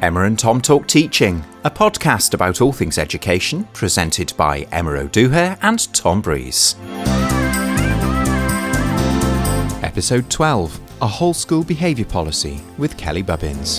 Emma and Tom Talk Teaching, a podcast about all things education, presented by Emma O'Dooher and Tom Breeze. Episode 12, A Whole School Behaviour Policy with Kelly Bubbins.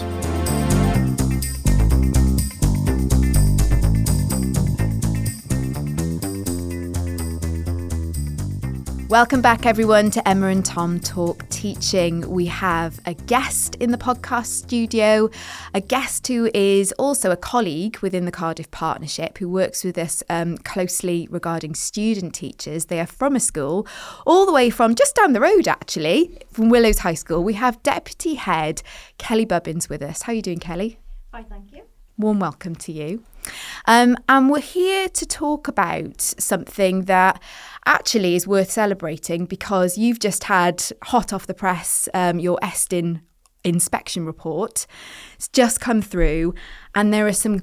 Welcome back, everyone, to Emma and Tom Talk Teaching. We have a guest in the podcast studio, a guest who is also a colleague within the Cardiff Partnership, who works with us closely regarding student teachers. They are from a school all the way from just down the road, actually, from Willows High School. We have Deputy Head Kelly Bubbins with us. How are you doing, Kelly? Fine, thank you. Warm welcome to you. And we're here to talk about something that actually is worth celebrating because you've just had hot off the press your Estin inspection report. It's just come through and there are some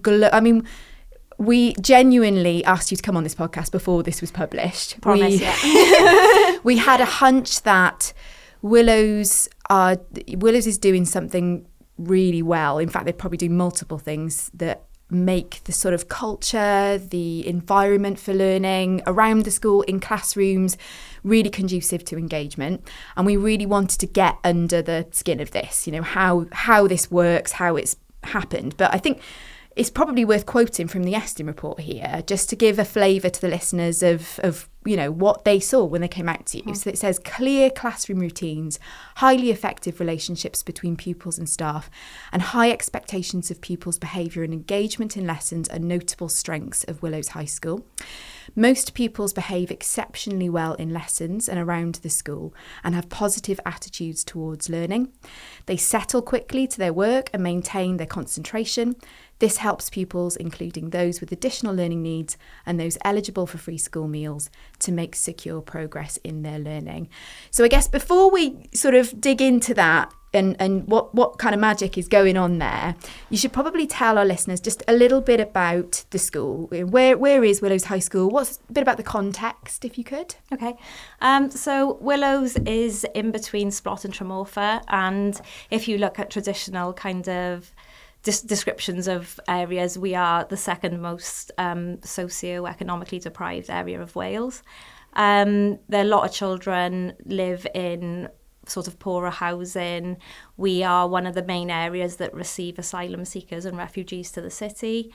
we genuinely asked you to come on this podcast before this was published. Promise, yeah. We had a hunch that Willows is doing something really well. In fact, they probably do multiple things that make the sort of culture, the environment for learning around the school, in classrooms, really conducive to engagement. And we really wanted to get under the skin of this, you know, how this works, how it's happened. But I think it's probably worth quoting from the Estin report here, just to give a flavour to the listeners of you know, what they saw when they came out to you. Mm. So it says clear classroom routines, highly effective relationships between pupils and staff, and high expectations of pupils' behaviour and engagement in lessons are notable strengths of Willows High School. Most pupils behave exceptionally well in lessons and around the school and have positive attitudes towards learning. They settle quickly to their work and maintain their concentration. This helps pupils, including those with additional learning needs and those eligible for free school meals, to make secure progress in their learning. So I guess before we sort of dig into that and what kind of magic is going on there, you should probably tell our listeners just a little bit about the school. Where is Willows High School? What's a bit about the context, if you could? Okay. So Willows is in between Splot and Tremorfa, and if you look at traditional kind of descriptions of areas, we are the second most socio-economically deprived area of Wales. There are a lot of children live in sort of poorer housing. We are one of the main areas that receive asylum seekers and refugees to the city.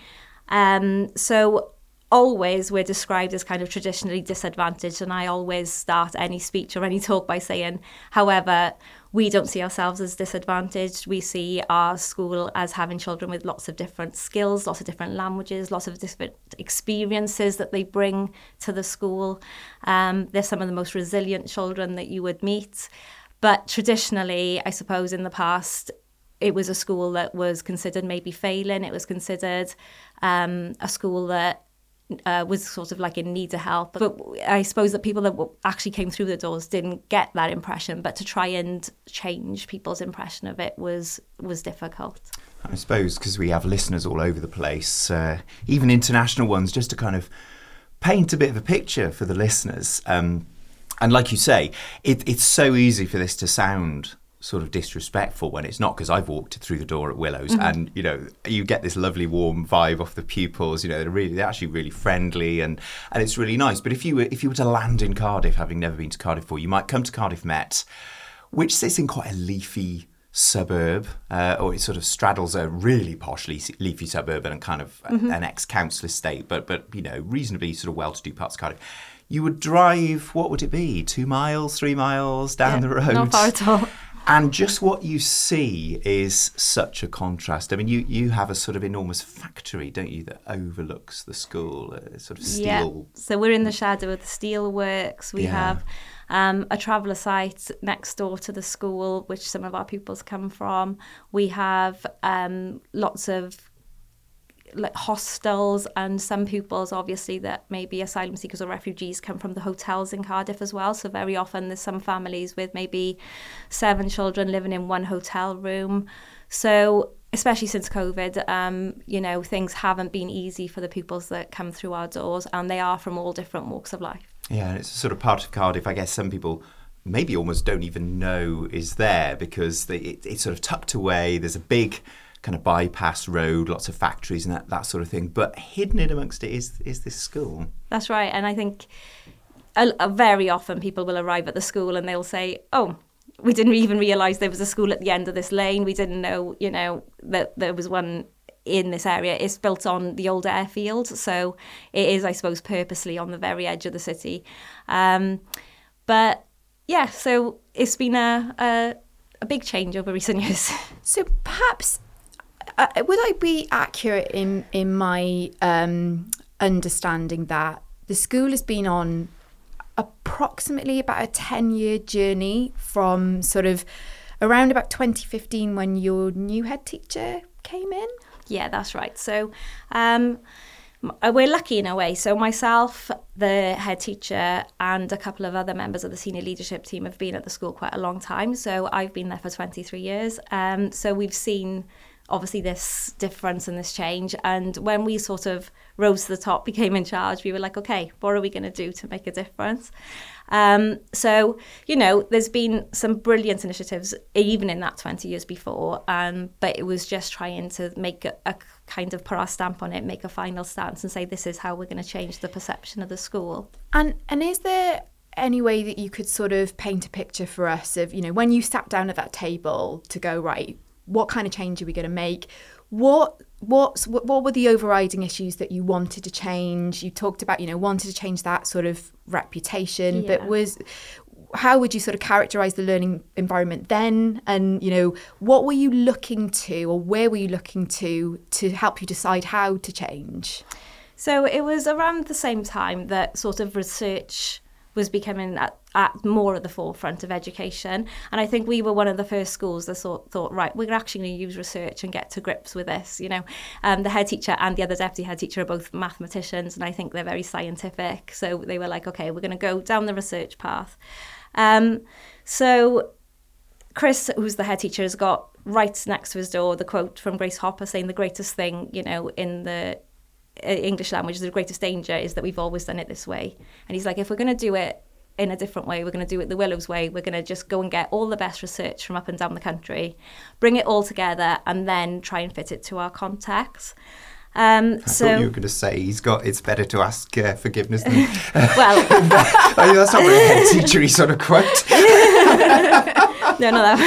So always we're described as kind of traditionally disadvantaged, and I always start any speech or any talk by saying, however, we don't see ourselves as disadvantaged. We see our school as having children with lots of different skills, lots of different languages, lots of different experiences that they bring to the school. They're some of the most resilient children that you would meet. But traditionally, I suppose in the past, it was a school that was considered maybe failing. It was considered a school that was sort of like in need of help. But I suppose that people that actually came through the doors didn't get that impression. But to try and change people's impression of it was difficult. I suppose because we have listeners all over the place, even international ones, just to kind of paint a bit of a picture for the listeners. And like you say, it's so easy for this to sound sort of disrespectful when it's not, because I've walked through the door at Willows, mm-hmm. and you know, you get this lovely warm vibe off the pupils. You know, they're actually really friendly, and it's really nice. But if you were to land in Cardiff, having never been to Cardiff before, you might come to Cardiff Met, which sits in quite a leafy suburb, or it sort of straddles a really posh leafy suburb and kind of mm-hmm. an ex-council estate, but you know, reasonably sort of well-to-do parts of Cardiff. You would drive, what would it be, 2 miles, 3 miles down the road? Not far at all. And just what you see is such a contrast. I mean, you have a sort of enormous factory, don't you, that overlooks the school, sort of steel. Yeah, so we're in the shadow of the steel works. We have a traveller site next door to the school, which some of our pupils come from. We have lots of like hostels, and some pupils obviously that maybe asylum seekers or refugees come from the hotels in Cardiff as well. So very often there's some families with maybe 7 children living in one hotel room. So especially since COVID, you know, things haven't been easy for the pupils that come through our doors, and they are from all different walks of life. Yeah, and it's a sort of part of Cardiff, I guess some people maybe almost don't even know is there, because it's sort of tucked away. There's a big kind of bypass road, lots of factories and that sort of thing. But hidden in amongst it is this school. That's right. And I think very often people will arrive at the school and they'll say, oh, we didn't even realise there was a school at the end of this lane. We didn't know, that there was one in this area. It's built on the old airfield. So it is, I suppose, purposely on the very edge of the city. But yeah, so it's been a big change over recent years. So perhaps, would I be accurate in my understanding that the school has been on approximately about a 10-year journey from sort of around about 2015 when your new head teacher came in? Yeah, that's right. So we're lucky in a way. So myself, the head teacher, and a couple of other members of the senior leadership team have been at the school quite a long time. So I've been there for 23 years. So we've seen obviously this difference and this change. And when we sort of rose to the top, became in charge, we were like, okay, what are we going to do to make a difference? So, there's been some brilliant initiatives even in that 20 years before, but it was just trying to make a kind of put our stamp on it, make a final stance and say, this is how we're going to change the perception of the school. And is there any way that you could sort of paint a picture for us of, when you sat down at that table to go, right, what kind of change are we going to make? What were the overriding issues that you wanted to change? You talked about, wanted to change that sort of reputation, yeah. But how would you sort of characterise the learning environment then? And, what were you looking to, or where were you looking to help you decide how to change? So it was around the same time that sort of research was becoming at more at the forefront of education. And I think we were one of the first schools that thought, right, we're actually going to use research and get to grips with this. The head teacher and the other deputy head teacher are both mathematicians, and I think they're very scientific. So they were like, okay, we're going to go down the research path. So Chris, who's the head teacher, has got right next to his door the quote from Grace Hopper saying the greatest thing, in the English language, the greatest danger is that we've always done it this way. And he's like, if we're going to do it in a different way, we're going to do it the Willows way, we're going to just go and get all the best research from up and down the country, bring it all together, and then try and fit it to our context. I thought you were going to say it's better to ask forgiveness than... Well... that's not really a head teacher-y sort of quote. No, not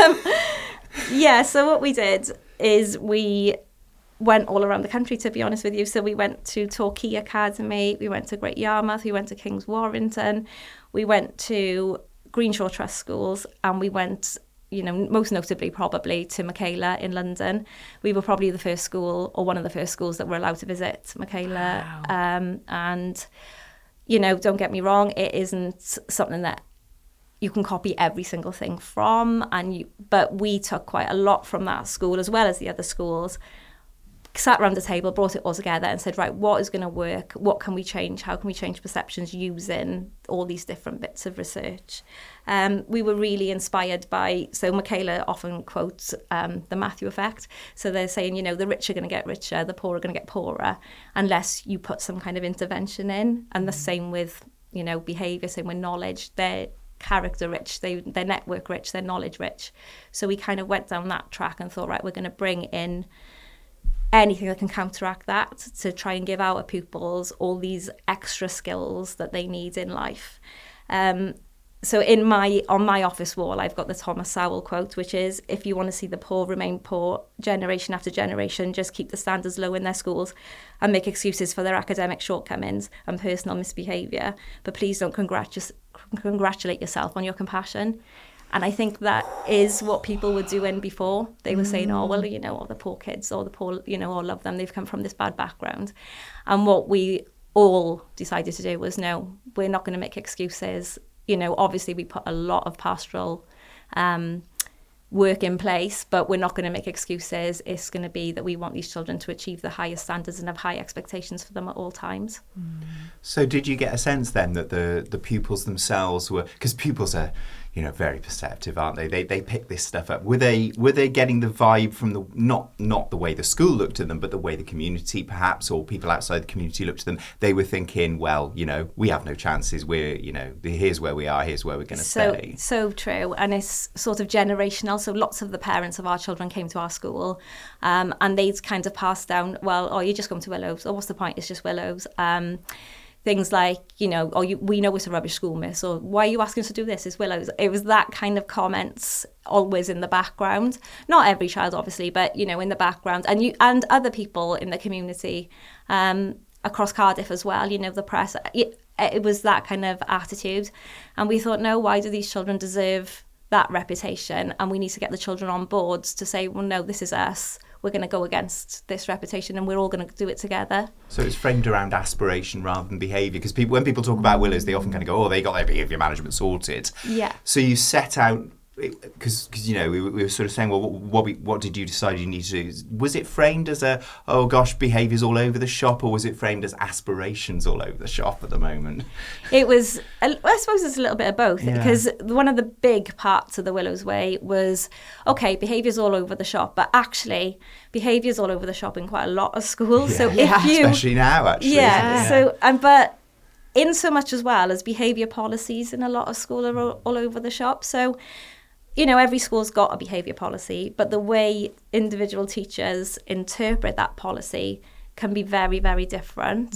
that. So what we did is we went all around the country, to be honest with you. So we went to Torquay Academy, we went to Great Yarmouth, we went to King's Warrington, we went to Greenshaw Trust Schools, and we went, most notably probably to Michaela in London. We were probably the first school, or one of the first schools that were allowed to visit Michaela. Wow. And, don't get me wrong, it isn't something that you can copy every single thing from, but we took quite a lot from that school as well as the other schools. Sat around the table, brought it all together and said, right, what is going to work? What can we change? How can we change perceptions using all these different bits of research? We were really inspired so Michaela often quotes the Matthew effect. So they're saying, the rich are going to get richer, the poor are going to get poorer, unless you put some kind of intervention in. And the same with, behaviour, same with knowledge. They're character rich, they're network rich, they're knowledge rich. So we kind of went down that track and thought, right, we're going to bring in anything that can counteract that to try and give our pupils all these extra skills that they need in life. So on my office wall, I've got the Thomas Sowell quote, which is, if you want to see the poor remain poor generation after generation, just keep the standards low in their schools and make excuses for their academic shortcomings and personal misbehaviour. But please don't congratulate yourself on your compassion. And I think that is what people were doing before. They were saying, all the poor kids, or the poor, all love them, they've come from this bad background. And what we all decided to do was, no, we're not going to make excuses. Obviously we put a lot of pastoral work in place, but we're not going to make excuses. It's going to be that we want these children to achieve the highest standards and have high expectations for them at all times. So did you get a sense then that the pupils themselves were, because pupils are, very perceptive, aren't they? They pick this stuff up. Were they getting the vibe from the not the way the school looked at them, but the way the community perhaps, or people outside the community looked at them? They were thinking, well, we have no chances. We're, here's where we are. Here's where we're going to stay. So true, and it's sort of generational. So lots of the parents of our children came to our school, and they'd kind of passed down, well, oh, you're just going to Willows. Oh, what's the point? It's just Willows. Things like, we know it's a rubbish school, miss, or why are you asking us to do this? It's Willows. It was that kind of comments always in the background. Not every child, obviously, but, in the background. And other people in the community across Cardiff as well, the press. It was that kind of attitude. And we thought, no, why do these children deserve that reputation? And we need to get the children on board to say, well, no, this is us. We're going to go against this reputation and we're all going to do it together. So it's framed around aspiration rather than behaviour, because when people talk about Willows, they often kind of go, oh, they got their behaviour management sorted. Yeah. So you set out, because we were sort of saying, well, what did you decide you need to do? Was it framed as oh gosh, behaviour's all over the shop, or was it framed as aspirations all over the shop at the moment? It was, I suppose it's a little bit of both, because one of the big parts of the Willows Way was, okay, behaviour's all over the shop, but actually behaviour's all over the shop in quite a lot of schools. So if you, especially now, actually. So but in so much as well as behaviour policies in a lot of schools are all over the shop. So every school's got a behaviour policy, but the way individual teachers interpret that policy can be very, very different.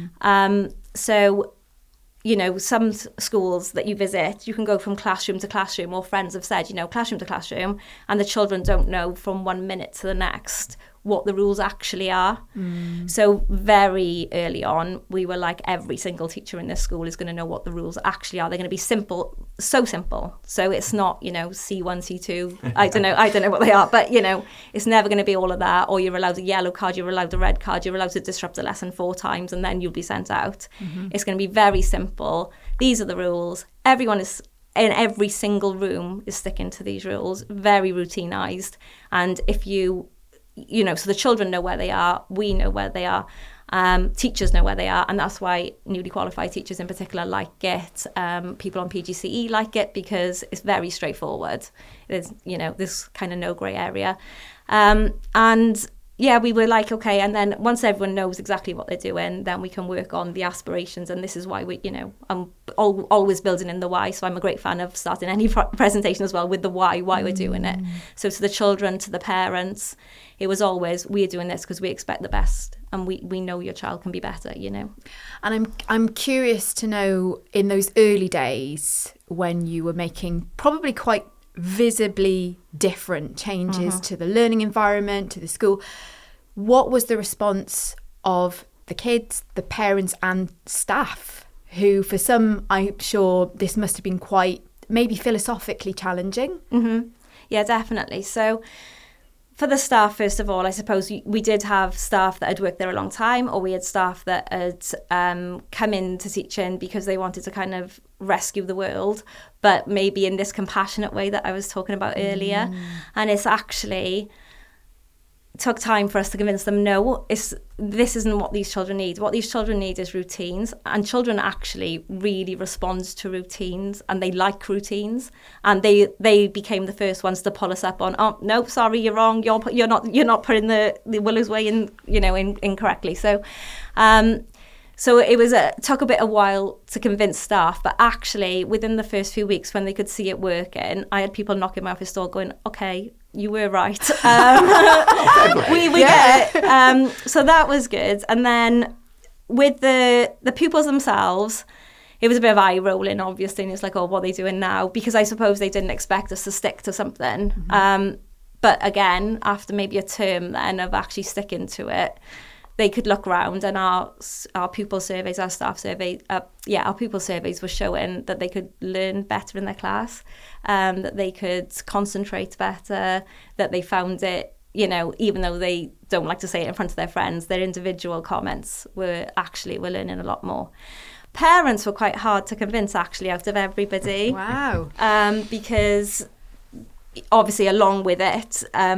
So, some schools that you visit, you can go from classroom to classroom, or friends have said, classroom to classroom, and the children don't know from 1 minute to the next what the rules actually are. So very early on, we were like, every single teacher in this school is going to know what the rules actually are. They're going to be simple, so simple. So it's not, C1, C2, I don't know what they are, but, it's never going to be all of that. Or you're allowed a yellow card, you're allowed a red card, you're allowed to disrupt a lesson 4 times, and then you'll be sent out. It's going to be very simple. These are the rules. Everyone is in every single room is sticking to these rules, very routinized. And if you so the children know where they are, we know where they are, teachers know where they are, and that's why newly qualified teachers in particular like it. People on PGCE like it because it's very straightforward. There's, this kind of no grey area. We were like, okay, and then once everyone knows exactly what they're doing, then we can work on the aspirations, and this is why I'm always building in the why, so I'm a great fan of starting any presentation as well with the why we're doing it. So to the children, to the parents, it was always, we're doing this because we expect the best, and we know your child can be better, And I'm curious to know, in those early days when you were making probably quite visibly different changes to the learning environment, to the school, what was the response of the kids, the parents and staff, who for some, I'm sure this must have been quite maybe philosophically challenging? Yeah, definitely. So for the staff, first of all, I suppose we did have staff that had worked there a long time, or we had staff that had come into teaching because they wanted to kind of rescue the world, but maybe in this compassionate way that I was talking about earlier. And it's actually took time for us to convince them, no, this isn't what these children need. What these children need is routines, and children actually really respond to routines, and they like routines, and they became the first ones to pull us up on, oh no, sorry, you're wrong, you're not putting the Willows Way in, incorrectly. So so it took a bit of while to convince staff, but actually within the first few weeks when they could see it working, I had people knocking my office door going, okay, you were right. We get it. So that was good. And then with the pupils themselves, it was a bit of eye rolling, obviously. And it's like, oh, what are they doing now? Because I suppose they didn't expect us to stick to something. But again, after maybe a term then of actually sticking to it, they could look around, and our pupil surveys, our staff survey, our pupil surveys were showing that they could learn better in their class, that they could concentrate better, that they found it, even though they don't like to say it in front of their friends, their individual comments were learning a lot more. Parents were quite hard to convince, actually, out of everybody. Wow. Because obviously along with it,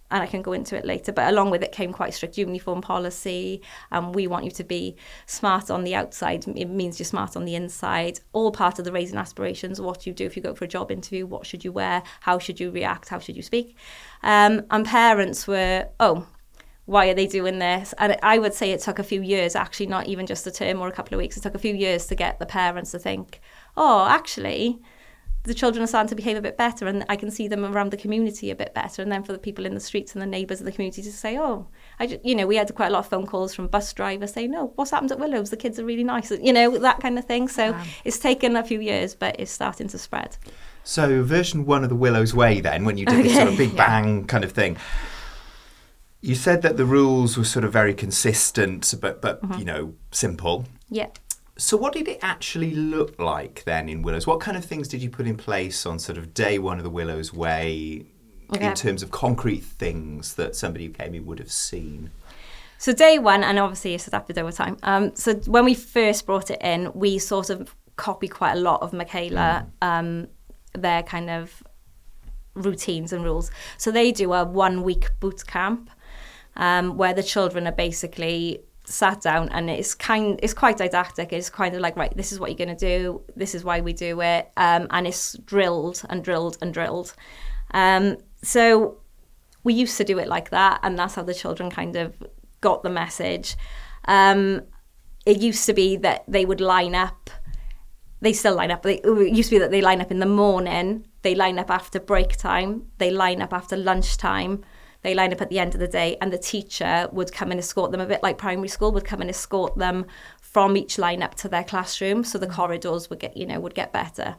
and I can go into it later, but along with it came quite strict uniform policy. We want you to be smart on the outside. It means you're smart on the inside. All part of the Raising Aspirations. What do you do if you go for a job interview? What should you wear? How should you react? How should you speak? And parents were, why are they doing this? And I would say it took a few years, actually, not even just a term or a couple of weeks. It took a few years to get the parents to think, actually, the children are starting to behave a bit better, and I can see them around the community a bit better. And then for the people in the streets and the neighbours of the community to say, we had quite a lot of phone calls from bus drivers saying, no, what's happened at Willows? The kids are really nice, that kind of thing. So It's taken a few years, but it's starting to spread. So version 1 of the Willows Way then, when you did this sort of big bang kind of thing, you said that the rules were sort of very consistent, but simple. Yeah. So what did it actually look like then in Willows? What kind of things did you put in place on sort of day 1 of the Willows Way in terms of concrete things that somebody who came in would have seen? So day 1, and obviously it's adapted over time. So when we first brought it in, we sort of copied quite a lot of Michaela, their kind of routines and rules. So they do a 1-week boot camp where the children are basically sat down, and it's quite didactic. It's kind of like, right, this is what you're going to do, this is why we do it, and it's drilled and drilled and drilled. So we used to do it like that, and that's how the children kind of got the message. It used to be that they would line up. They still line up. It used to be that they line up in the morning, they line up after break time, they line up after lunchtime, they line up at the end of the day, and the teacher would come and escort them, a bit like primary school, would come and escort them from each lineup to their classroom, so the corridors would get better.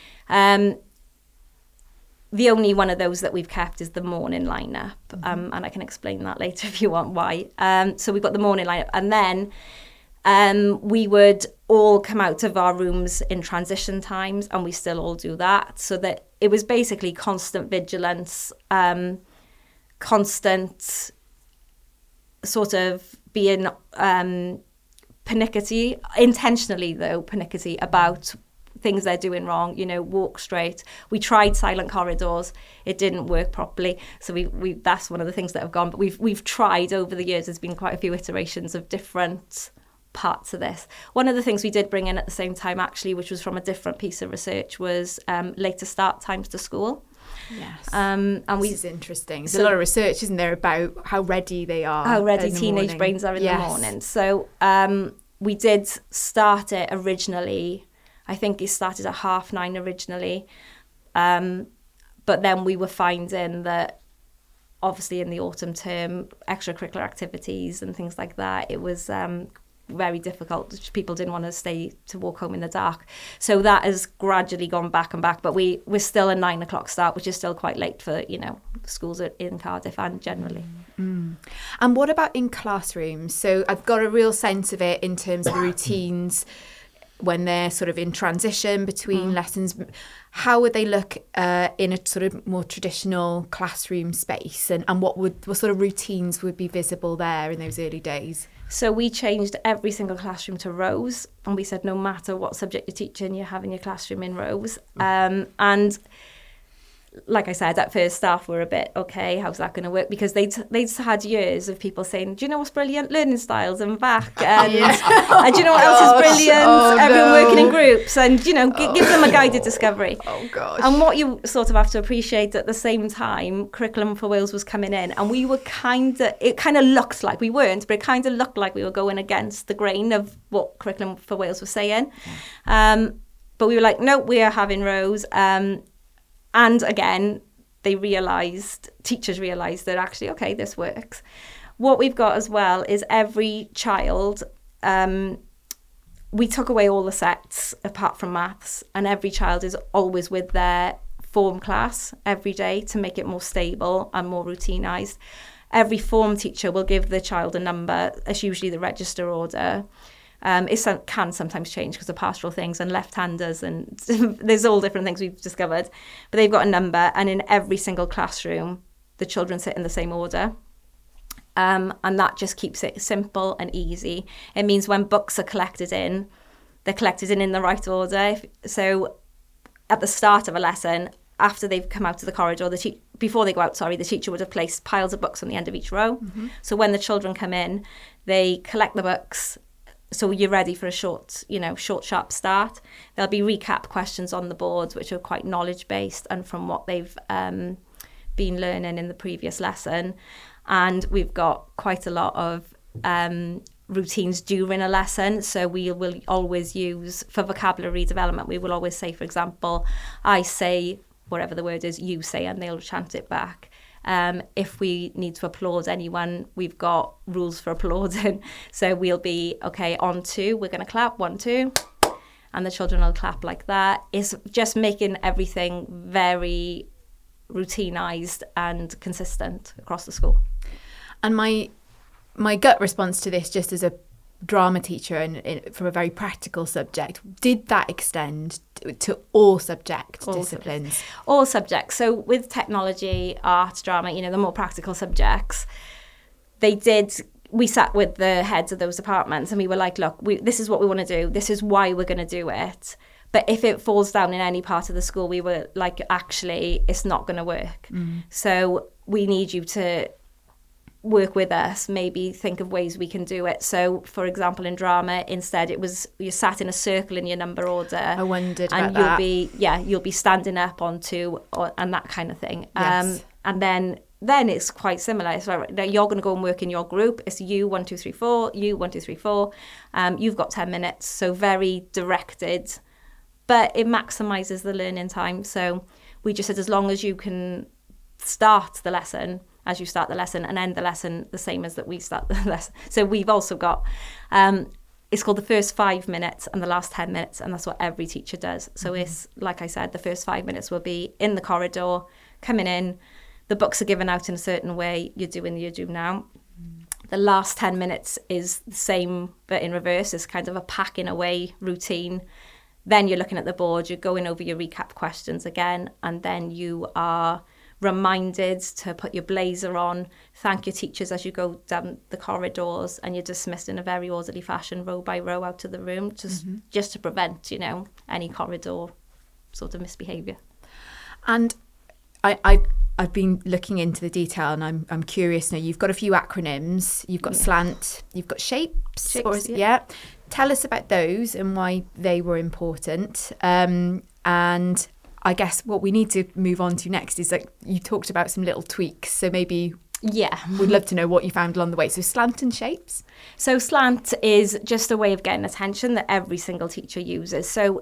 The only one of those that we've kept is the morning lineup, and I can explain that later if you want why. So we've got the morning lineup, and then we would all come out of our rooms in transition times, and we still all do that, so that it was basically constant vigilance, constant sort of being pernickety, intentionally though, pernickety about things they're doing wrong, walk straight. We tried silent corridors, it didn't work properly, so we that's one of the things that have gone, but we've tried over the years. There's been quite a few iterations of different parts of this. One of the things we did bring in at the same time, actually, which was from a different piece of research, was later start times to school. Yes. And this is interesting. There's a lot of research, isn't there, about how ready they are. How ready teenage brains are in the morning. So we did start it originally. I think it started at 9:30 originally. But then we were finding that obviously in the autumn term, extracurricular activities and things like that, it was very difficult. People didn't want to walk home in the dark. So that has gradually gone back and back, but we're still a 9 o'clock start, which is still quite late for, schools in Cardiff and generally. And what about in classrooms? So I've got a real sense of it in terms of the routines when they're sort of in transition between lessons. How would they look in a sort of more traditional classroom space, and what sort of routines would be visible there in those early days? So we changed every single classroom to rows, and we said no matter what subject you're teaching, you're having your classroom in rows. And like I said, at first staff were a bit, okay, how's that going to work? Because they'd had years of people saying, do you know what's brilliant? Learning styles and VAC. And, and do you know what else is brilliant? Everyone working in groups, and, give them a guided discovery. Oh, gosh. And what you sort of have to appreciate at the same time, Curriculum for Wales was coming in, and we were it kind of looked like, we weren't, but it kind of looked like we were going against the grain of what Curriculum for Wales was saying. But we were like, no, we are having rows. And again, teachers realised that actually, okay, this works. What we've got as well is every child, we took away all the sets apart from maths, and every child is always with their form class every day to make it more stable and more routinized. Every form teacher will give the child a number. It's usually the register order. It can sometimes change because of pastoral things and left-handers, and there's all different things we've discovered. But they've got a number, and in every single classroom, the children sit in the same order. And that just keeps it simple and easy. It means when books are collected in, they're collected in the right order. So at the start of a lesson, after they've come out to the corridor, before they go out, the teacher would have placed piles of books on the end of each row. So when the children come in, they collect the books. So you're ready for a short, sharp start. There'll be recap questions on the boards, which are quite knowledge-based and from what they've been learning in the previous lesson. And we've got quite a lot of routines during a lesson. So we will always use, for vocabulary development, we will always say, for example, I say, whatever the word is, you say, and they'll chant it back. If we need to applaud anyone, we've got rules for applauding. So we'll be, okay, on 2, we're going to clap, 1, 2, and the children will clap like that. It's just making everything very routinized and consistent across the school. And my gut response to this, just as a drama teacher and from a very practical subject, did that extend to all disciplines? All subjects. So with technology, art, drama, the more practical subjects, we sat with the heads of those departments and we were like, look, this is what we want to do. This is why we're going to do it. But if it falls down in any part of the school, we were like, actually, it's not going to work. So we need you to work with us, maybe think of ways we can do it. So, for example, in drama, instead it was you sat in a circle in your number order. I wondered and about you'll be standing up on 2 and that kind of thing. Yes. And then it's quite similar. So you're going to go and work in your group. It's you 1 2 3 4, you 1 2 3 4. You've got 10 minutes, so very directed, but it maximizes the learning time. So we just said as long as you can start the lesson as you start the lesson and end the lesson the same as that we start the lesson. So we've also got, it's called the first 5 minutes and the last 10 minutes, and that's what every teacher does. So it's, like I said, the first 5 minutes will be in the corridor, coming in, the books are given out in a certain way, you're doing you do now. The last 10 minutes is the same, but in reverse. It's kind of a packing away routine. Then you're looking at the board, you're going over your recap questions again, and then you are reminded to put your blazer on, thank your teachers as you go down the corridors, and you're dismissed in a very orderly fashion, row by row, out of the room, just to prevent, any corridor sort of misbehaviour. And I've been looking into the detail, and I'm curious now. You've got a few acronyms. You've got SLANT. You've got shapes. Yeah. Tell us about those and why they were important. And I guess what we need to move on to next is that you talked about some little tweaks. So maybe we'd love to know what you found along the way. So SLANT and shapes. So SLANT is just a way of getting attention that every single teacher uses. So,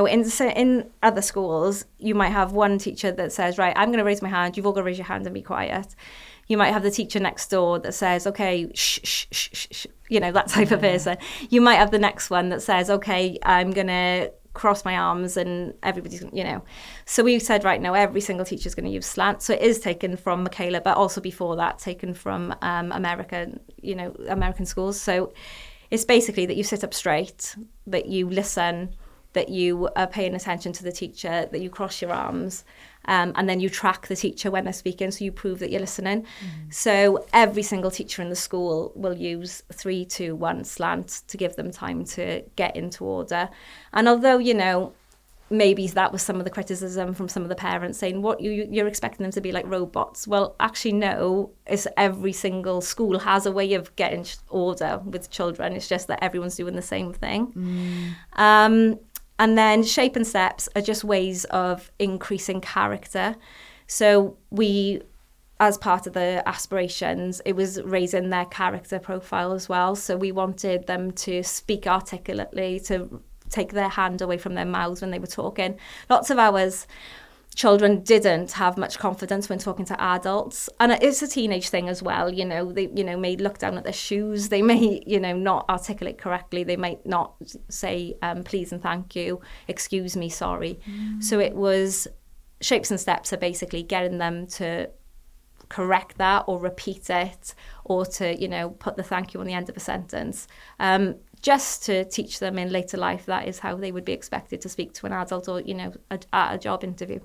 in other schools, you might have one teacher that says, right, I'm going to raise my hand. You've all got to raise your hand and be quiet. You might have the teacher next door that says, okay, shh, shh, shh, shh, shh, that type of person. You might have the next one that says, okay, I'm going to cross my arms and everybody's, So we said, right, now every single teacher is going to use SLANT. So it is taken from Michaela, but also before that, taken from American schools. So it's basically that you sit up straight, that you listen, that you are paying attention to the teacher, that you cross your arms, and then you track the teacher when they're speaking, so you prove that you're listening. So every single teacher in the school will use 3, 2, 1 SLANT to give them time to get into order. And although, maybe that was some of the criticism from some of the parents saying, what, you're expecting them to be like robots? Well, actually, no. It's every single school has a way of getting order with children. It's just that everyone's doing the same thing. And then shape and steps are just ways of increasing character. So we, as part of the aspirations, it was raising their character profile as well. So we wanted them to speak articulately, to take their hand away from their mouths when they were talking. Lots of ours children didn't have much confidence when talking to adults, and it's a teenage thing as well. They may look down at their shoes, they may not articulate correctly, they might not say please and thank you, excuse me, sorry. So it was shapes and steps are basically getting them to correct that or repeat it, or to put the thank you on the end of a sentence, just to teach them in later life that is how they would be expected to speak to an adult, or at a job interview.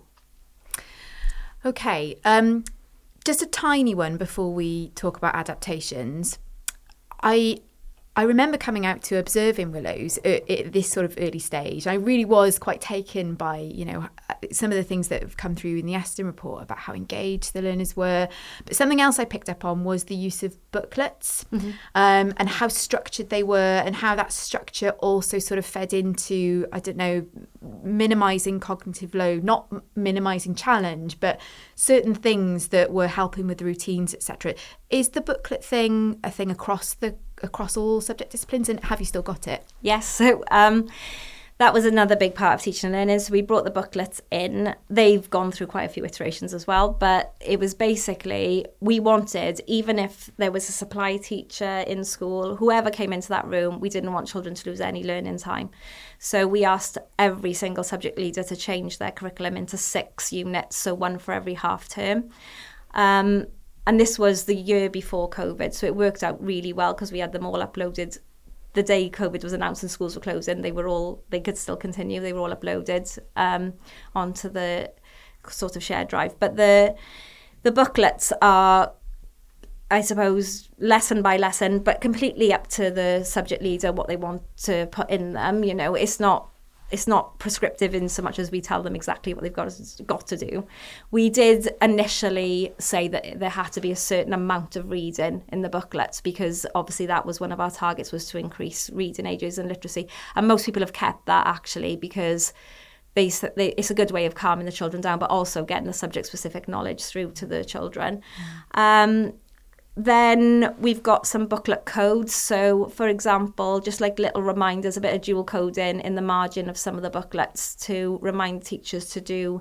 Okay, just a tiny one before we talk about adaptations. I I remember coming out to observing Willows at this sort of early stage. I really was quite taken by, you know, some of the things that have come through in the Aston report about how engaged the learners were. But something else I picked up on was the use of booklets, and how structured they were, and how that structure also sort of fed into, I don't know, minimising cognitive load, not minimising challenge, but certain things that were helping with the routines, etc. Is the booklet thing a thing across all subject disciplines, and have you still got it? Yes, so that was another big part of teaching and learning. So we brought the booklets in. They've gone through quite a few iterations as well, but it was basically, we wanted, even if there was a supply teacher in school, whoever came into that room, we didn't want children to lose any learning time. So we asked every single subject leader to change their curriculum into 6 units, so 1 for every half term. And this was the year before COVID, so it worked out really well because we had them all uploaded the day COVID was announced and schools were closing. They could still continue. They were all uploaded onto the sort of shared drive. But the booklets are, I suppose, lesson by lesson, but completely up to the subject leader what they want to put in them. You know, it's not prescriptive in so much as we tell them exactly what they've got to do. We did initially say that there had to be a certain amount of reading in the booklets, because obviously that was one of our targets, was to increase reading ages and literacy. And most people have kept that, actually, because it's a good way of calming the children down, but also getting the subject-specific knowledge through to the children. Then we've got some booklet codes. So, for example, just like little reminders, a bit of dual coding in the margin of some of the booklets to remind teachers to do,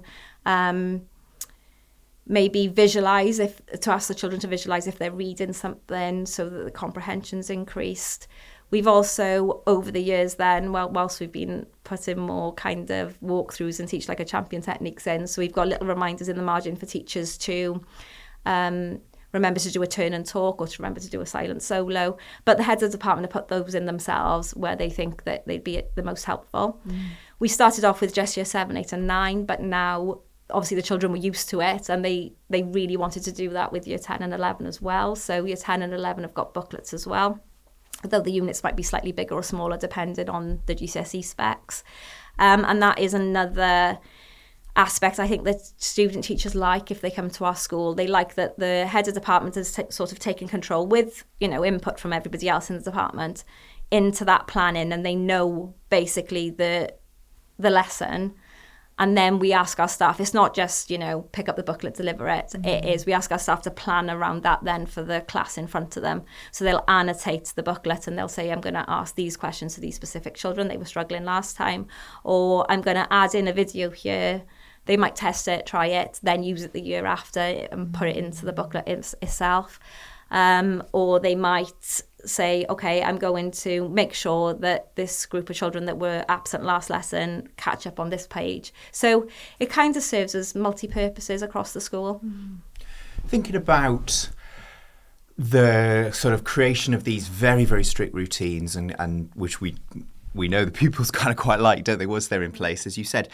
maybe visualise, to ask the children to visualise if they're reading something so that the comprehension's increased. We've also, over the years then, whilst we've been putting more kind of walkthroughs and teach like a champion techniques in, so we've got little reminders in the margin for teachers to remember to do a turn and talk, or to remember to do a silent solo. But the heads of department have put those in themselves where they think that they'd be the most helpful. We started off with just year 7, 8 and 9, but now obviously the children were used to it, and they really wanted to do that with year 10 and 11 as well. So year 10 and 11 have got booklets as well, though the units might be slightly bigger or smaller depending on the GCSE specs. And that is another aspect I think that student teachers like if they come to our school. They like that the head of department is sort of taking control with, you know, input from everybody else in the department into that planning, and they know basically the lesson. And then we ask our staff, it's not just, you know, pick up the booklet, deliver it. It is, we ask our staff to plan around that then for the class in front of them. So they'll annotate the booklet and they'll say, I'm going to ask these questions to these specific children. They were struggling last time. Or I'm going to add in a video here. They might test it, try it, then use it the year after and put it into the booklet itself. Or they might say, okay, I'm going to make sure that this group of children that were absent last lesson catch up on this page. So it kind of serves as multi-purposes across the school. Thinking about the sort of creation of these very, very strict routines, and which we know the pupils kind of quite like, don't they, once they're in place, as you said.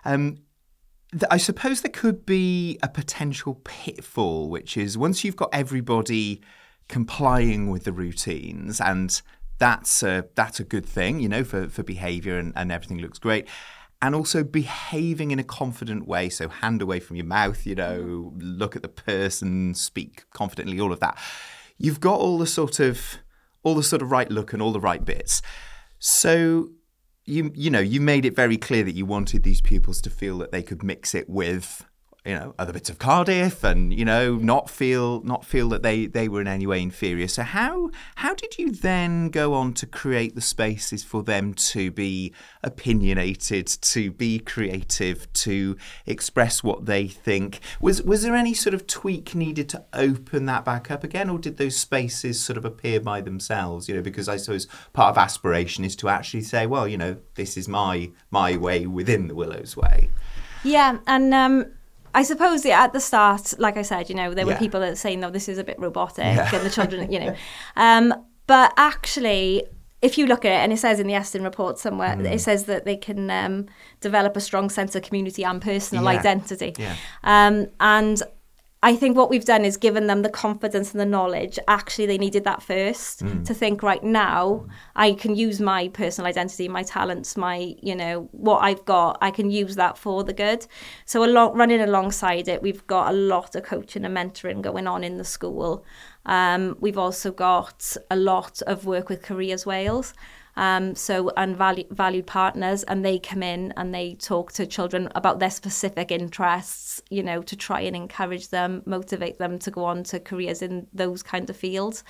I suppose there could be a potential pitfall, which is once you've got everybody complying with the routines, and that's a good thing, you know, for behaviour and everything looks great, and also behaving in a confident way, so hand away from your mouth, you know, look at the person, speak confidently, all of that. You've got all the sort of right look and all the right bits. So you know, you made it very clear that you wanted these pupils to feel that they could mix it with, you know, other bits of Cardiff, and, you know, not feel that they were in any way inferior. So how did you then go on to create the spaces for them to be opinionated, to be creative, to express what they think? Was there any sort of tweak needed to open that back up again, or did those spaces sort of appear by themselves? You know, because I suppose part of aspiration is to actually say, well, you know, this is my way within the Willows way. Yeah, and I suppose at the start, like I said, you know, there were people that say, no, this is a bit robotic, and the children, you know. But actually, if you look at it, and it says in the Aston report somewhere, it says that they can develop a strong sense of community and personal identity. And I think what we've done is given them the confidence and the knowledge. Actually, they needed that first to think, right now, I can use my personal identity, my talents, my, what I've got, I can use that for the good. So running alongside it, we've got a lot of coaching and mentoring going on in the school. We've also got a lot of work with Careers Wales. And valued partners, and they come in and they talk to children about their specific interests, to try and encourage them, motivate them to go on to careers in those kind of fields.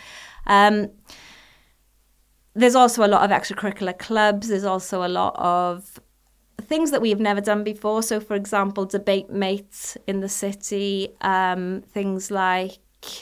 There's also a lot of extracurricular clubs. There's also a lot of things that we've never done before. So, for example, debate mates in the city, things like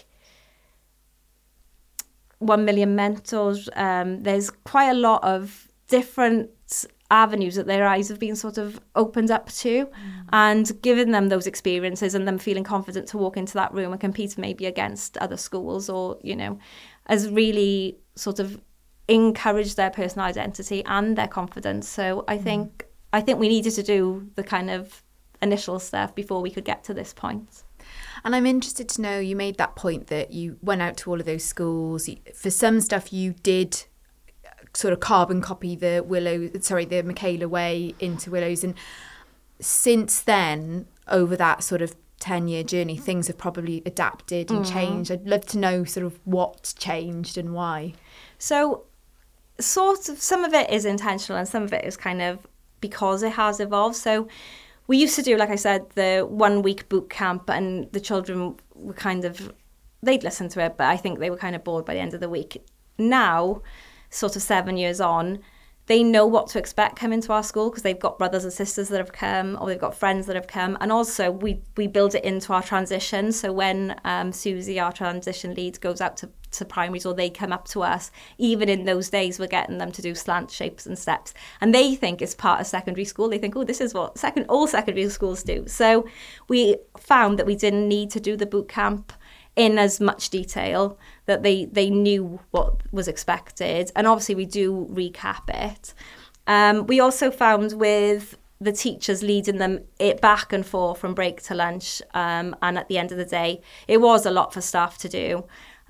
1 Million Mentors. There's quite a lot of different avenues that their eyes have been sort of opened up to, and giving them those experiences and them feeling confident to walk into that room and compete maybe against other schools, or, has really sort of encouraged their personal identity and their confidence. So I think we needed to do the kind of initial stuff before we could get to this point. And I'm interested to know, you made that point that you went out to all of those schools. For some stuff, you did sort of carbon copy the Michaela way into Willows. And since then, over that sort of 10-year journey, things have probably adapted and changed. I'd love to know sort of what changed and why. So sort of some of it is intentional and some of it is kind of because it has evolved. So we used to do, like I said, the 1 week boot camp, and the children were they'd listen to it, but I think they were kind of bored by the end of the week. Now, sort of 7 years on, they know what to expect coming to our school because they've got brothers and sisters that have come, or they've got friends that have come. And also we build it into our transition. So when Susie, our transition lead, goes out to primaries, or they come up to us, even in those days, we're getting them to do slant shapes and steps. And they think it's part of secondary school. They think, oh, this is what all secondary schools do. So we found that we didn't need to do the boot camp in as much detail, that they knew what was expected. And obviously we do recap it. We also found with the teachers leading them it back and forth from break to lunch, and at the end of the day, it was a lot for staff to do,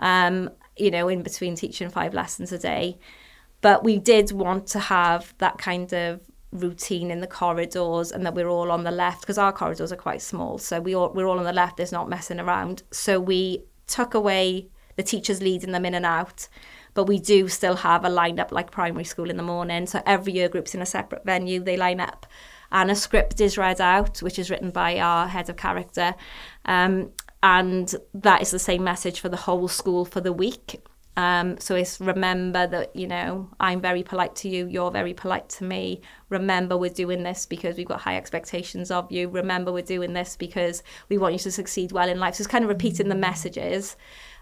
in between teaching 5 lessons a day. But we did want to have that kind of routine in the corridors, and that we're all on the left, because our corridors are quite small, so we're all on the left. There's not messing around. So we took away the teachers leading them in and out, but we do still have a lineup like primary school in the morning. So every year group's in a separate venue, they line up, and a script is read out, which is written by our head of character, and that is the same message for the whole school for the week. So it's remember that, I'm very polite to you, you're very polite to me. Remember, we're doing this because we've got high expectations of you. Remember, we're doing this because we want you to succeed well in life. So it's kind of repeating the messages,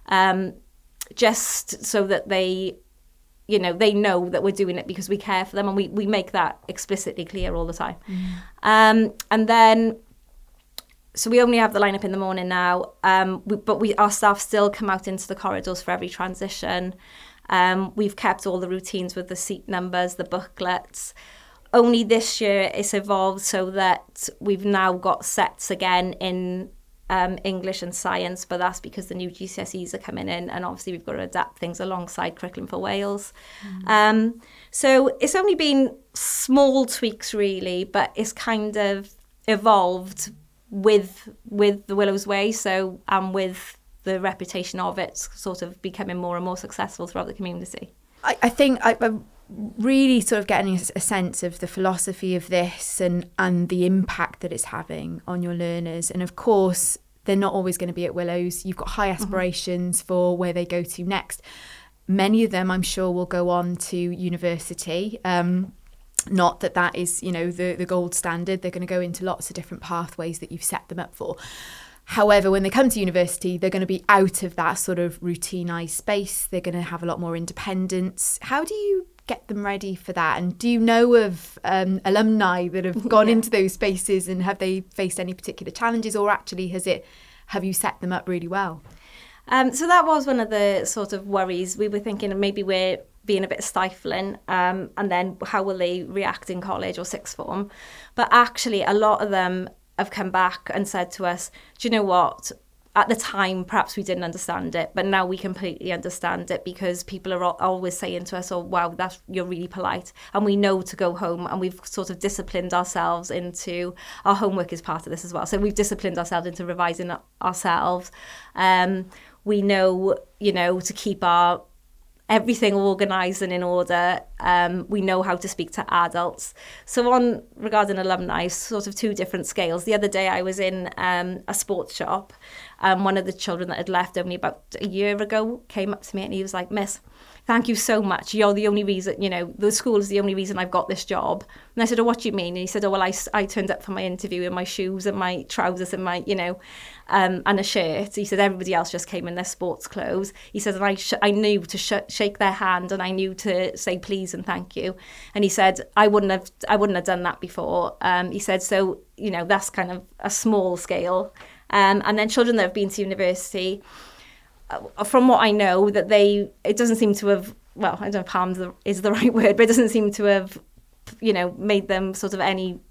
just so that they know that we're doing it because we care for them, and we make that explicitly clear all the time. And then, so we only have the lineup in the morning now, but our staff still come out into the corridors for every transition. We've kept all the routines with the seat numbers, the booklets. Only this year it's evolved so that we've now got sets again in English and science, but that's because the new GCSEs are coming in, and obviously we've got to adapt things alongside Curriculum for Wales. So it's only been small tweaks really, but it's kind of evolved with the Willows Way, so and with the reputation of it sort of becoming more and more successful throughout the community. I think I'm really sort of getting a sense of the philosophy of this and the impact that it's having on your learners. And of course, they're not always going to be at Willows. You've got high aspirations for where they go to next. Many of them, I'm sure, will go on to university. Not that is, the gold standard. They're going to go into lots of different pathways that you've set them up for. However, when they come to university, they're going to be out of that sort of routinized space. They're going to have a lot more independence. How do you get them ready for that? And do you know of alumni that have gone into those spaces, and have they faced any particular challenges, or actually have you set them up really well? So that was one of the sort of worries. We were thinking maybe we're being a bit stifling, and then how will they react in college or sixth form? But actually a lot of them have come back and said to us, do you know what? at the time, perhaps we didn't understand it, but now we completely understand it because people are always saying to us, oh, wow, you're really polite. And we know to go home, and we've sort of disciplined ourselves into, our homework is part of this as well. So we've disciplined ourselves into revising ourselves. We know, to keep our everything organised and in order. We know how to speak to adults. So regarding alumni, sort of two different scales. The other day I was in a sports shop. One of the children that had left only about a year ago came up to me and he was like, Miss, thank you so much. You're the only reason, the school is the only reason I've got this job. And I said, oh, what do you mean? And he said, oh, well, I turned up for my interview in my shoes and my trousers and my, and a shirt. He said, everybody else just came in their sports clothes. He said, and I knew to shake their hand and I knew to say please and thank you. And he said, I wouldn't have done that before. He said, so, that's kind of a small scale. And then children that have been to university, from what I know, that it doesn't seem to have, well, I don't know if harm is the right word, but it doesn't seem to have, made them sort of any,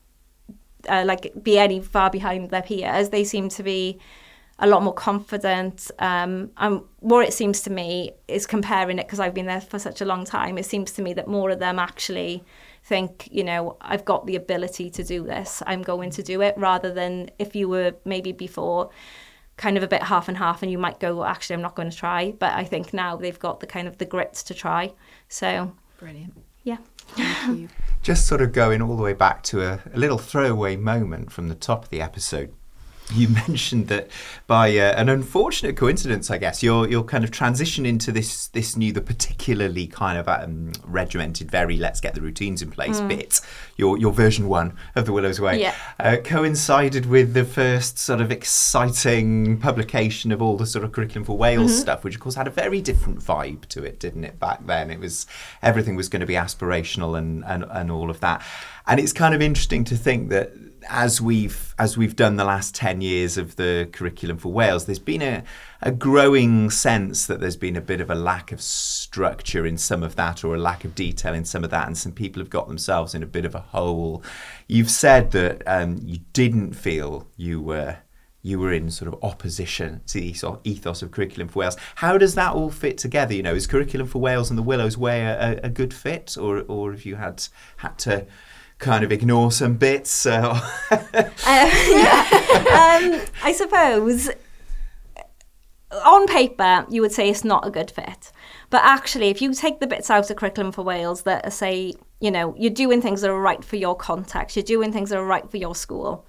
be any far behind their peers. They seem to be a lot more confident. And what it seems to me is, comparing it, because I've been there for such a long time, it seems to me that more of them actually think, I've got the ability to do this, I'm going to do it, rather than if you were maybe before kind of a bit half and half and you might go, well, actually, I'm not going to try. But I think now they've got the kind of the grit to try. So brilliant. Yeah. Thank you. Just sort of going all the way back to a little throwaway moment from the top of the episode. You mentioned that by an unfortunate coincidence, I guess, you're kind of transition into this new, the particularly kind of regimented, very let's get the routines in place bit. Your version 1 of the Willows Way coincided with the first sort of exciting publication of all the sort of Curriculum for Wales stuff, which of course had a very different vibe to it, didn't it? Back then, everything was going to be aspirational and all of that. And it's kind of interesting to think that as we've done the last 10 years of the Curriculum for Wales, there's been a growing sense that there's been a bit of a lack of structure in some of that, or a lack of detail in some of that, and some people have got themselves in a bit of a hole. You've said that you didn't feel you were in sort of opposition to the ethos of Curriculum for Wales. How does that all fit together? Is Curriculum for Wales and the Willows Way a good fit, or have you had to kind of ignore some bits? I suppose on paper you would say it's not a good fit, but actually if you take the bits out of Curriculum for Wales that say, you're doing things that are right for your context, you're doing things that are right for your school,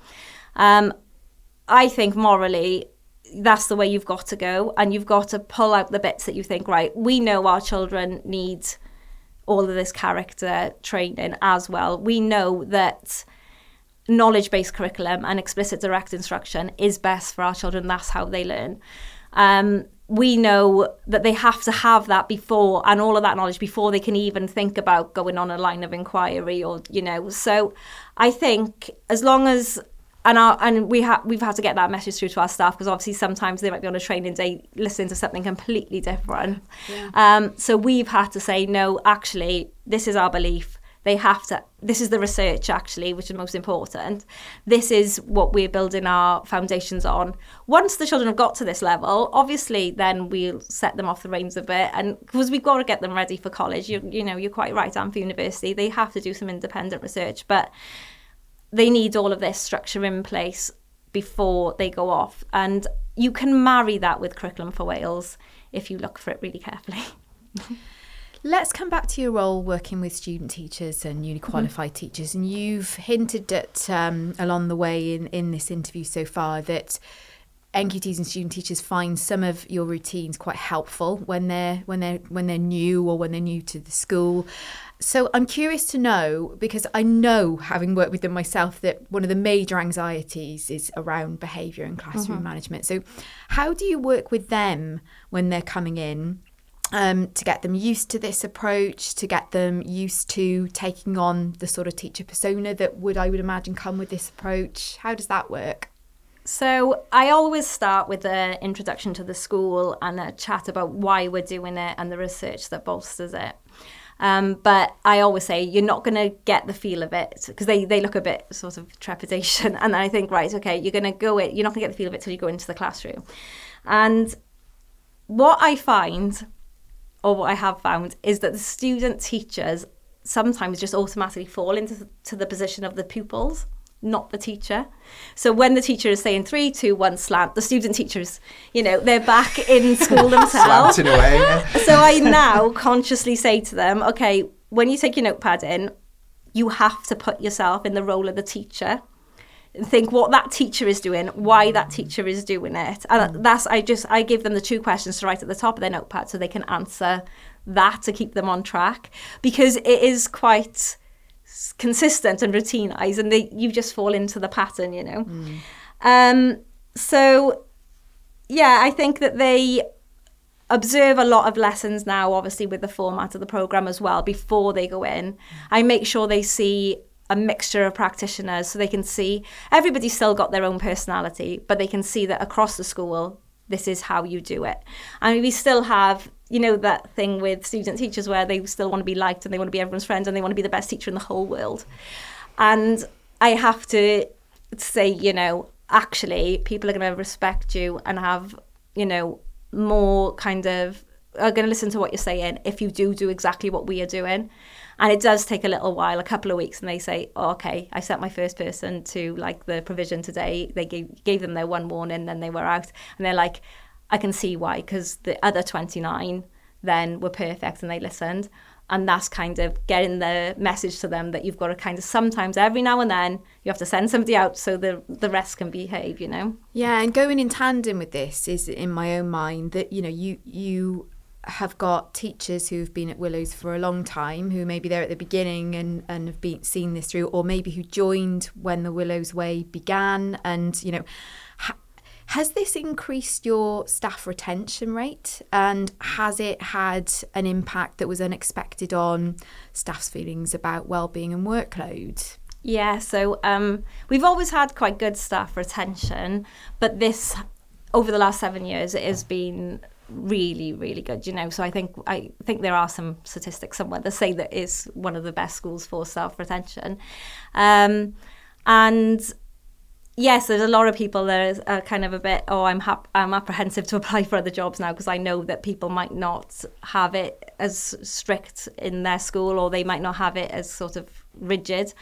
I think morally that's the way you've got to go, and you've got to pull out the bits that you think, right, we know our children need all of this character training as well. We know that knowledge-based curriculum and explicit direct instruction is best for our children. That's how they learn. We know that they have to have that before, and all of that knowledge before they can even think about going on a line of inquiry, or, So I think as long as, we've had to get that message through to our staff, because obviously sometimes they might be on a training day listening to something completely different. Yeah. So we've had to say, no, actually, this is our belief. This is the research, actually, which is most important. This is what we're building our foundations on. Once the children have got to this level, obviously, then we'll set them off the reins a bit. And because we've got to get them ready for college, you're quite right, and for university, they have to do some independent research. But they need all of this structure in place before they go off. And you can marry that with Curriculum for Wales if you look for it really carefully. Let's come back to your role working with student teachers and newly qualified teachers. And you've hinted at along the way in this interview so far that NQTs and student teachers find some of your routines quite helpful when they're new, or when they're new to the school. So I'm curious to know, because I know, having worked with them myself, that one of the major anxieties is around behaviour and classroom management. So how do you work with them when they're coming in to get them used to this approach, to get them used to taking on the sort of teacher persona that I would imagine come with this approach? How does that work? So I always start with an introduction to the school and a chat about why we're doing it and the research that bolsters it. But I always say you're not going to get the feel of it, because they look a bit sort of trepidation. And I think, right, okay, you're not going to get the feel of it till you go into the classroom. And what I find, or what I have found, is that the student teachers sometimes just automatically fall into the position of the pupils, not the teacher. So when the teacher is saying 3, 2, 1 slant, the student teachers, they're back in school themselves. Slanting away. Yeah. So I now consciously say to them, okay, when you take your notepad in, you have to put yourself in the role of the teacher and think what that teacher is doing, why that teacher is doing it. And I give them the 2 questions to write at the top of their notepad so they can answer that to keep them on track, because it is quite consistent and routinized, and you just fall into the pattern, So yeah, I think that they observe a lot of lessons now, obviously with the format of the program as well, before they go in. I make sure they see a mixture of practitioners, so they can see everybody's still got their own personality, but they can see that across the school, this is how you do it. And we still have, that thing with student teachers where they still want to be liked and they want to be everyone's friend and they want to be the best teacher in the whole world. And I have to say, actually, people are going to respect you and have, more kind of, are going to listen to what you're saying if you do exactly what we are doing. And it does take a little while, a couple of weeks, and they say, oh, okay, I sent my first person to the provision today. They gave them their 1 warning, then they were out. And they're like, I can see why, because the other 29 then were perfect and they listened. And that's kind of getting the message to them that you've got to kind of sometimes, every now and then, you have to send somebody out so the rest can behave, Yeah, and going in tandem with this is, in my own mind, that, you have got teachers who've been at Willows for a long time, who maybe they're at the beginning and have seen this through, or maybe who joined when the Willows Way began. And, has this increased your staff retention rate? And has it had an impact that was unexpected on staff's feelings about wellbeing and workload? Yeah, so we've always had quite good staff retention, but this, over the last 7 years, it has been really, really good, So I think there are some statistics somewhere that say that it's one of the best schools for staff retention. And yes, there's a lot of people that are kind of a bit, I'm apprehensive to apply for other jobs now, because I know that people might not have it as strict in their school, or they might not have it as sort of rigid.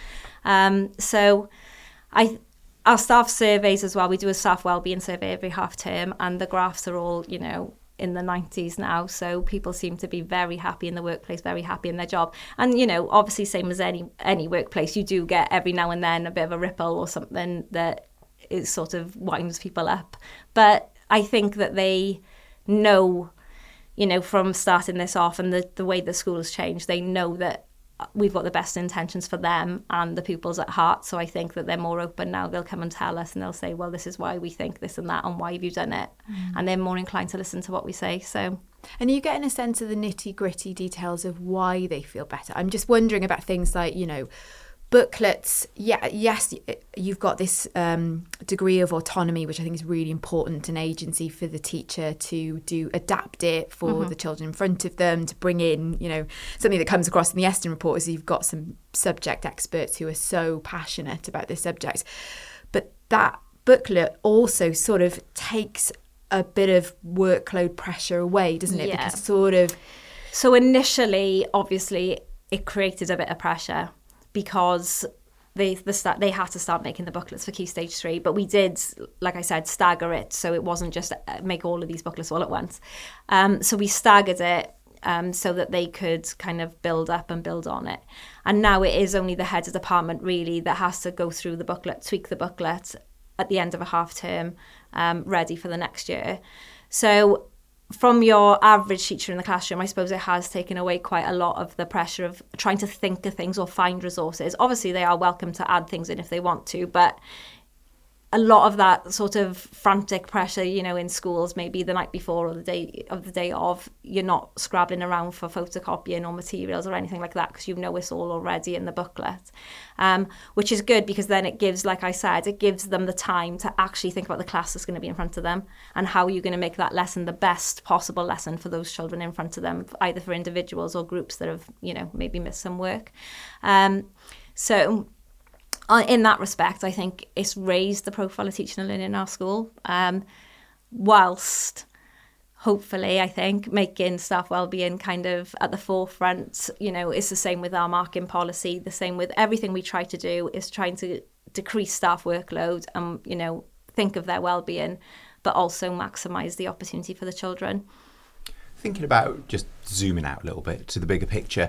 So our staff surveys as well, we do a staff wellbeing survey every half term, and the graphs are all, in the 90s now. So people seem to be very happy in the workplace, very happy in their job. And, obviously same as any workplace, you do get every now and then a bit of a ripple or something that is sort of winds people up. But I think that they know, from starting this off and the way the school has changed, they know that we've got the best intentions for them and the pupils at heart. So I think that they're more open now. They'll come and tell us, and they'll say, well, this is why we think this and that, and why have you done it? And they're more inclined to listen to what we say. So, and are you getting a sense of the nitty gritty details of why they feel better? I'm just wondering about things like, booklets. Yes, you've got this degree of autonomy, which I think is really important, an agency for the teacher to adapt it for the children in front of them, to bring in, something that comes across in the Eston report is you've got some subject experts who are so passionate about this subject. But that booklet also sort of takes a bit of workload pressure away, doesn't it? Yeah. Because So initially, obviously, it created a bit of pressure, because they had to start making the booklets for Key Stage 3. But we did, like I said, stagger it. So it wasn't just make all of these booklets all at once. So we staggered it so that they could kind of build up and build on it. And now it is only the head of department, really, that has to go through the booklet, tweak the booklet at the end of a half term, ready for the next year. So from your average teacher in the classroom, I suppose it has taken away quite a lot of the pressure of trying to think of things or find resources. Obviously, they are welcome to add things in if they want to, but a lot of that sort of frantic pressure, you know, in schools, maybe the night before or the day of, you're not scrabbling around for photocopying or materials or anything like that, because you know it's all already in the booklet, which is good, because then it gives, like I said, it gives them the time to actually think about the class that's going to be in front of them and how you're going to make that lesson the best possible lesson for those children in front of them, either for individuals or groups that have, you know, maybe missed some work. So in that respect, I think it's raised the profile of teaching and learning in our school, whilst hopefully, I think, making staff wellbeing kind of at the forefront. You know, it's the same with our marking policy, the same with everything we try to do is trying to decrease staff workload and, you know, think of their wellbeing, but also maximise the opportunity for the children. Thinking about just zooming out a little bit to the bigger picture,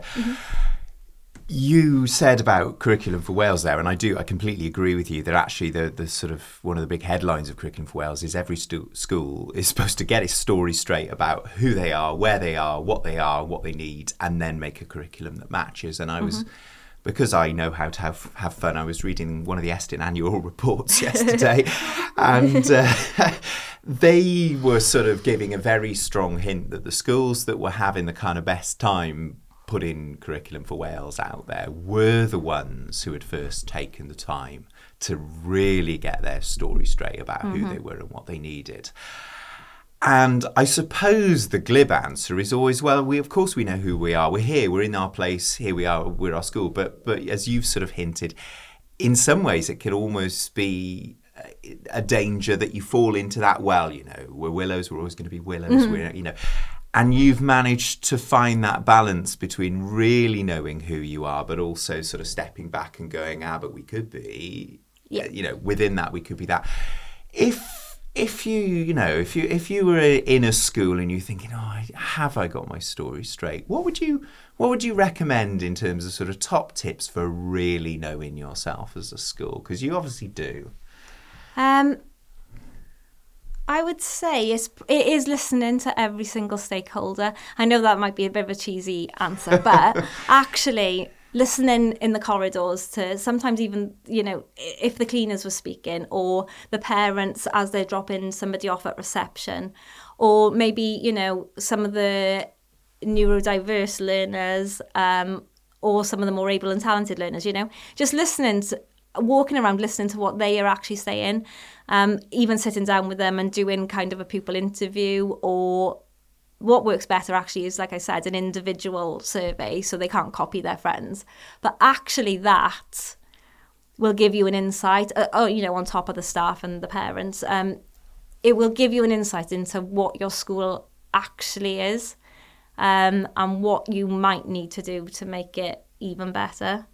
you said about Curriculum for Wales there, and I completely agree with you that actually the sort of one of the big headlines of Curriculum for Wales is every school is supposed to get its story straight about who they are, where they are, what they need, and then make a curriculum that matches. And I was, because I know how to have fun, I was reading one of the Estin annual reports yesterday, and they were sort of giving a very strong hint that the schools that were having the kind of best time putting Curriculum for Wales out there were the ones who had first taken the time to really get their story straight about who they were and what they needed. And I suppose the glib answer is always, well, of course we know who we are. We're here, we're in our place, here we are, we're our school. But as you've sort of hinted, in some ways it could almost be a danger that you fall into that, well, you know, we're Willows, we're always going to be Willows, we're, you know. And you've managed to find that balance between really knowing who you are, but also sort of stepping back and going, but we could be, you know, within that we could be that. If you were in a school and you're thinking, have I got my story straight? What would you recommend in terms of sort of top tips for really knowing yourself as a school? Because you obviously do. I would say it is listening to every single stakeholder. I know that might be a bit of a cheesy answer, but actually listening in the corridors to sometimes even, you know, if the cleaners were speaking, or the parents as they're dropping somebody off at reception, or maybe, you know, some of the neurodiverse learners, or some of the more able and talented learners, you know, just walking around listening to what they are actually saying, even sitting down with them and doing kind of a pupil interview, or what works better actually is, like I said, an individual survey so they can't copy their friends. But actually that will give you an insight, you know, on top of the staff and the parents. It will give you an insight into what your school actually is, and what you might need to do to make it even better.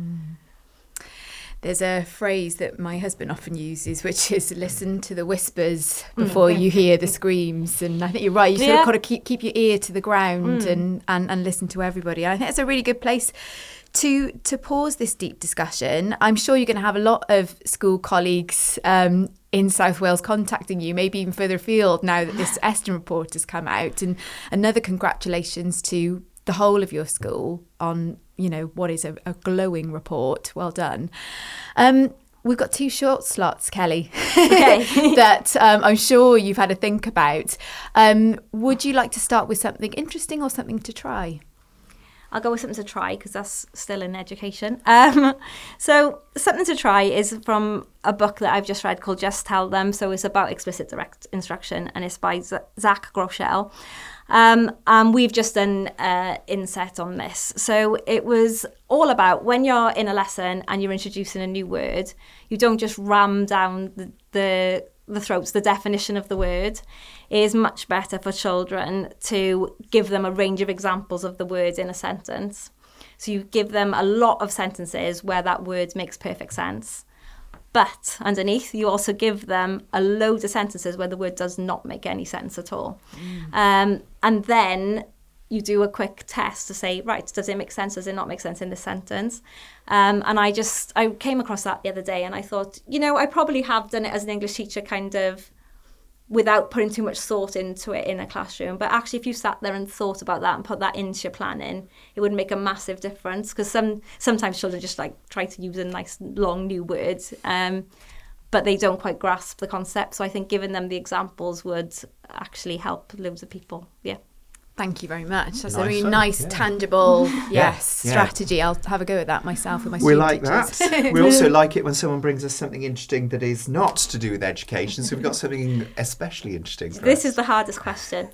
There's a phrase that my husband often uses, which is listen to the whispers before you hear the screams. And I think you're right. You sort of got to keep your ear to the ground and listen to everybody. And I think it's a really good place to pause this deep discussion. I'm sure you're going to have a lot of school colleagues in South Wales contacting you, maybe even further afield now that this Estin report has come out. And another congratulations to the whole of your school on, you know, what is a glowing report. Well done. We've got 2 short slots, Kelly, that I'm sure you've had a think about. Would you like to start with something interesting or something to try? I'll go with something to try, because that's still in education. So something to try is from a book that I've just read called Just Tell Them. So it's about explicit direct instruction, and it's by Zach Groeschel. And we've just done inset on this. So it was all about when you're in a lesson and you're introducing a new word, you don't just ram down the throats. The definition of the word is much better for children to give them a range of examples of the word in a sentence. So you give them a lot of sentences where that word makes perfect sense. But underneath, you also give them a load of sentences where the word does not make any sense at all. And then you do a quick test to say, right, does it make sense? Does it not make sense in this sentence? And I came across that the other day, and I thought, you know, I probably have done it as an English teacher kind of without putting too much thought into it in a classroom. But actually, if you sat there and thought about that and put that into your planning, it would make a massive difference, because sometimes children just like try to use a nice long new word. but they don't quite grasp the concept. So I think giving them the examples would actually help loads of people. Yeah. Thank you very much. That's Nice a really one, nice, yeah. tangible, Yeah. strategy. I'll have a go at that myself with my We student like teachers. that. We also like it when someone brings us something interesting that is not to do with education. So we've got something especially interesting for This us. is the hardest question.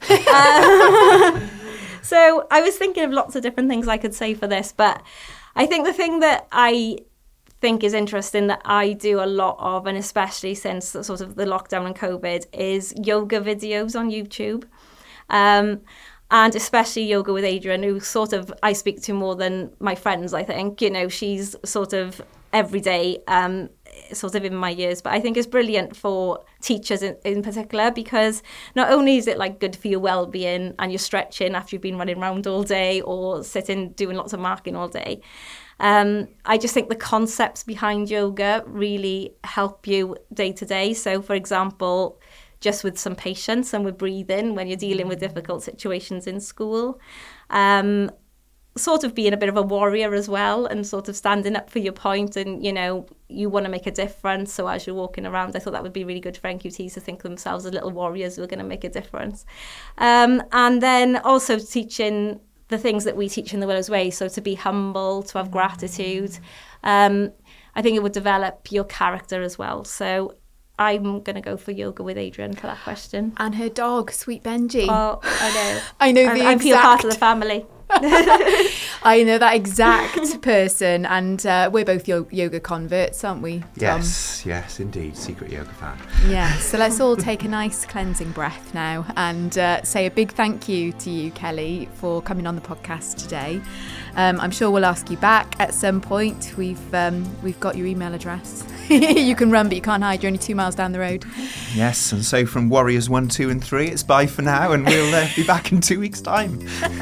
So I was thinking of lots of different things I could say for this, but I think the thing that I think is interesting that I do a lot of, and especially since sort of the lockdown and COVID, is yoga videos on YouTube. And especially Yoga with Adrian, who sort of I speak to more than my friends, I think. You know, she's sort of every day, sort of in my years. But I think it's brilliant for teachers in particular, because not only is it like good for your well-being and you're stretching after you've been running around all day or sitting doing lots of marking all day. I just think the concepts behind yoga really help you day to day. So, for example, just with some patience and with breathing when you're dealing with difficult situations in school. Sort of being a bit of a warrior as well, and sort of standing up for your point, and, you know, you want to make a difference. So as you're walking around, I thought that would be really good for NQTs to think of themselves as little warriors who are going to make a difference. And then also teaching the things that we teach in the Willows Way. So to be humble, to have gratitude. I think it would develop your character as well. So I'm going to go for Yoga with Adrian for that question. And her dog, Sweet Benji. Oh, I know. I know the I feel part exact... of the family. I know that exact person, and we're both yoga converts, aren't we, Tom? Yes, indeed. Secret yoga fan. Yeah, so let's all take a nice cleansing breath now and say a big thank you to you, Kelly, for coming on the podcast today. I'm sure we'll ask you back at some point. We've got your email address. You can run, but you can't hide. You're only 2 miles down the road. Yes, and so from Warriors 1, 2 and 3, it's bye for now, and we'll be back in 2 weeks' time.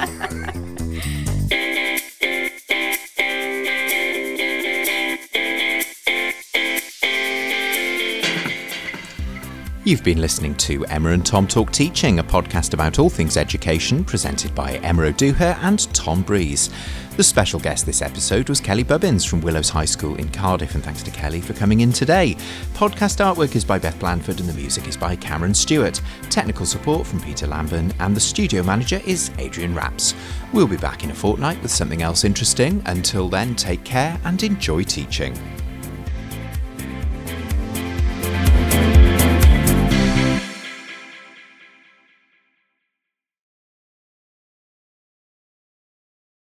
You've been listening to Emma and Tom Talk Teaching, a podcast about all things education, presented by Emma O'Dooher and Tom Breeze. The special guest this episode was Kelly Bubbins from Willows High School in Cardiff, and thanks to Kelly for coming in today. Podcast artwork is by Beth Blandford and the music is by Cameron Stewart. Technical support from Peter Lamben, and the studio manager is Adrian Rapps. We'll be back in a fortnight with something else interesting. Until then, take care and enjoy teaching.